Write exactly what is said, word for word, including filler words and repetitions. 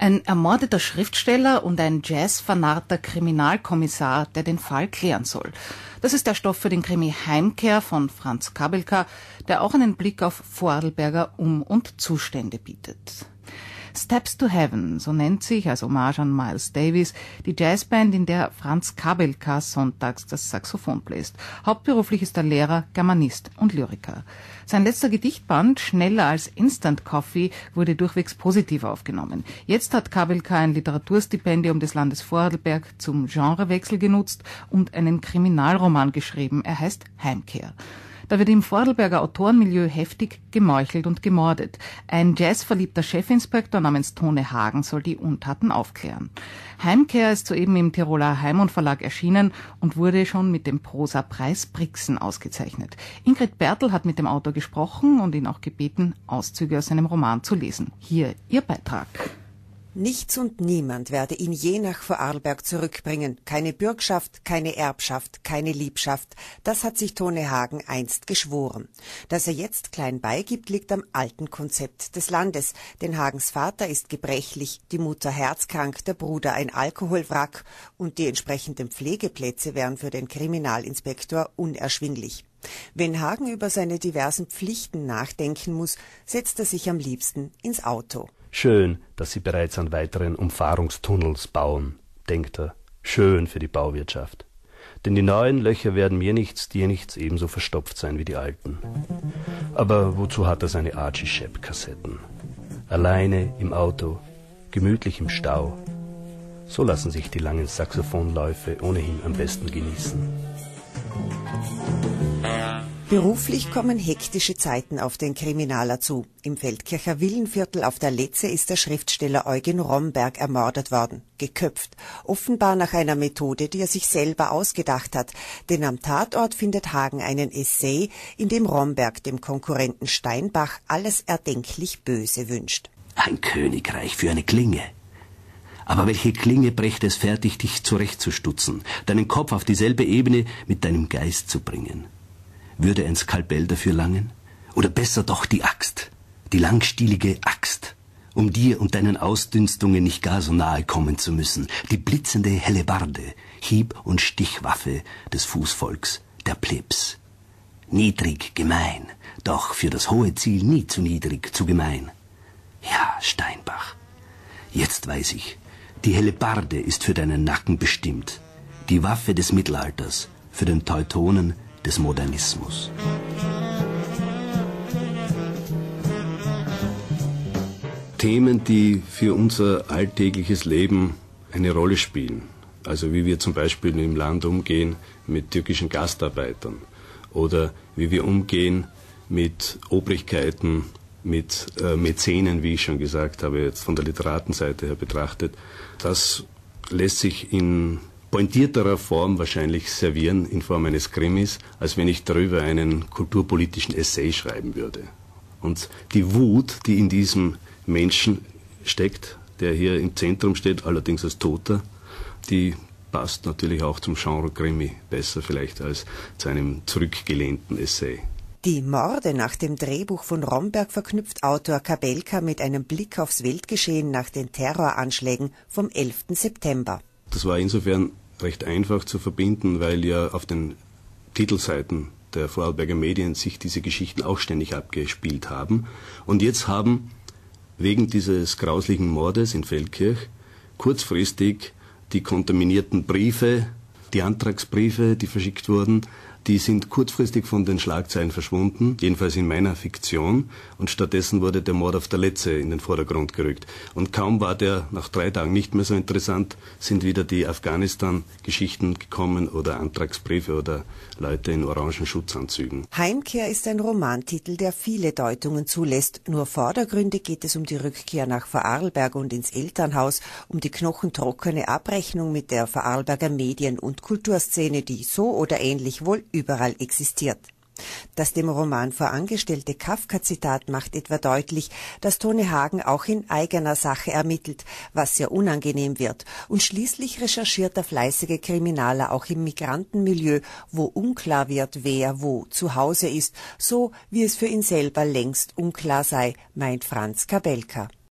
Ein ermordeter Schriftsteller und ein jazzvernarrter Kriminalkommissar, der den Fall klären soll. Das ist der Stoff für den Krimi Heimkehr von Franz Kabelka, der auch einen Blick auf Vorarlberger Um- und Zustände bietet. Steps to Heaven, so nennt sich, als Hommage an Miles Davis, die Jazzband, in der Franz Kabelka sonntags das Saxophon bläst. Hauptberuflich ist er Lehrer, Germanist und Lyriker. Sein letzter Gedichtband, Schneller als Instant Coffee, wurde durchwegs positiv aufgenommen. Jetzt hat Kabelka ein Literaturstipendium des Landes Vorarlberg zum Genrewechsel genutzt und einen Kriminalroman geschrieben. Er heißt Heimkehr. Da wird im Vorarlberger Autorenmilieu heftig gemeuchelt und gemordet. Ein jazzverliebter Chefinspektor namens Tone Hagen soll die Untaten aufklären. Heimkehr ist soeben im Tiroler Heimon Verlag erschienen und wurde schon mit dem Prosa-Preis Brixen ausgezeichnet. Ingrid Bertel hat mit dem Autor gesprochen und ihn auch gebeten, Auszüge aus seinem Roman zu lesen. Hier ihr Beitrag. Nichts und niemand werde ihn je nach Vorarlberg zurückbringen. Keine Bürgschaft, keine Erbschaft, keine Liebschaft. Das hat sich Tone Hagen einst geschworen. Dass er jetzt klein beigibt, liegt am alten Konzept des Landes. Denn Hagens Vater ist gebrechlich, die Mutter herzkrank, der Bruder ein Alkoholwrack und die entsprechenden Pflegeplätze wären für den Kriminalinspektor unerschwinglich. Wenn Hagen über seine diversen Pflichten nachdenken muss, setzt er sich am liebsten ins Auto. Schön, dass Sie bereits an weiteren Umfahrungstunnels bauen, denkt er. Schön für die Bauwirtschaft. Denn die neuen Löcher werden mir nichts, dir nichts ebenso verstopft sein wie die alten. Aber wozu hat er seine Archie Shepp-Kassetten? Alleine im Auto, gemütlich im Stau. So lassen sich die langen Saxophonläufe ohnehin am besten genießen. Beruflich kommen hektische Zeiten auf den Kriminaler zu. Im Feldkircher Villenviertel auf der Letze ist der Schriftsteller Eugen Romberg ermordet worden, geköpft, offenbar nach einer Methode, die er sich selber ausgedacht hat. Denn am Tatort findet Hagen einen Essay, in dem Romberg dem Konkurrenten Steinbach alles erdenklich Böse wünscht. Ein Königreich für eine Klinge. Aber welche Klinge brächte es fertig, dich zurechtzustutzen, deinen Kopf auf dieselbe Ebene mit deinem Geist zu bringen? Würde ein Skalpell dafür langen? Oder besser doch die Axt, die langstielige Axt, um dir und deinen Ausdünstungen nicht gar so nahe kommen zu müssen, die blitzende Hellebarde, Hieb- und Stichwaffe des Fußvolks, der Plebs. Niedrig, gemein, doch für das hohe Ziel nie zu niedrig, zu gemein. Ja, Steinbach, jetzt weiß ich, die Hellebarde ist für deinen Nacken bestimmt, die Waffe des Mittelalters, für den Teutonen des Modernismus. Themen, die für unser alltägliches Leben eine Rolle spielen. Also wie wir zum Beispiel im Land umgehen mit türkischen Gastarbeitern oder wie wir umgehen mit Obrigkeiten, mit äh, Mäzenen, wie ich schon gesagt habe, jetzt von der Literatenseite her betrachtet. Das lässt sich in pointierterer Form wahrscheinlich servieren in Form eines Krimis, als wenn ich darüber einen kulturpolitischen Essay schreiben würde. Und die Wut, die in diesem Menschen steckt, der hier im Zentrum steht, allerdings als Toter, die passt natürlich auch zum Genre Krimi besser vielleicht als zu einem zurückgelehnten Essay. Die Morde nach dem Drehbuch von Romberg verknüpft Autor Kabelka mit einem Blick aufs Weltgeschehen nach den Terroranschlägen vom elften September. Das war insofern recht einfach zu verbinden, weil ja auf den Titelseiten der Vorarlberger Medien sich diese Geschichten auch ständig abgespielt haben. Und jetzt haben wegen dieses grauslichen Mordes in Feldkirch kurzfristig die kontaminierten Briefe, die Antragsbriefe, die verschickt wurden, die sind kurzfristig von den Schlagzeilen verschwunden, jedenfalls in meiner Fiktion, und stattdessen wurde der Mord auf der Letze in den Vordergrund gerückt. Und kaum war der nach drei Tagen nicht mehr so interessant, sind wieder die Afghanistan-Geschichten gekommen oder Antragsbriefe oder Leute in orangen Schutzanzügen. Heimkehr ist ein Romantitel, der viele Deutungen zulässt. Nur vordergründig geht es um die Rückkehr nach Vorarlberg und ins Elternhaus, um die knochentrockene Abrechnung mit der Vorarlberger Medien- und Kulturszene, die so oder ähnlich wohl überall existiert. Das dem Roman vorangestellte Kafka-Zitat macht etwa deutlich, dass Tone Hagen auch in eigener Sache ermittelt, was sehr unangenehm wird. Und schließlich recherchiert der fleißige Kriminaler auch im Migrantenmilieu, wo unklar wird, wer wo zu Hause ist, so wie es für ihn selber längst unklar sei, meint Franz Kabelka.